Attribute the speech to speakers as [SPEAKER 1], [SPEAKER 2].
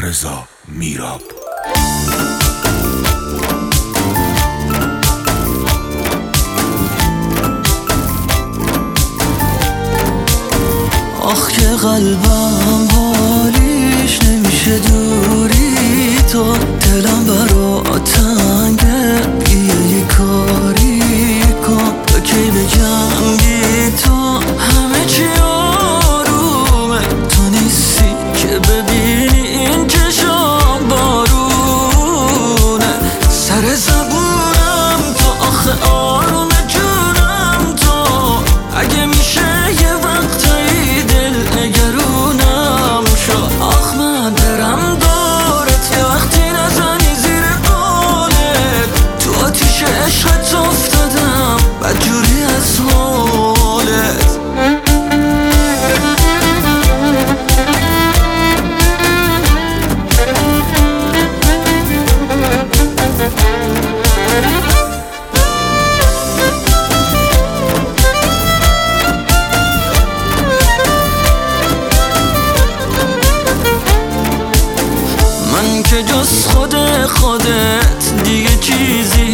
[SPEAKER 1] رضا میراب.
[SPEAKER 2] آخ که قلبم حالیش نمیشه دوری تو، دلم برا تنگه بیه یه کاری کن، تا کی بگم بی تو همه چی آرومه، تو نیستی که ببینی این چشام بارونه، سر زبونم تو آخه آروم جونم تو، اگه میشه یه وقتایی دل نگرونم شو، آخ من برم دارت یه وقتی نزنی زیر قولت، تو آتیش عشقت افتادم بدجوری از حالت. من که جز خودت دیگه چیزی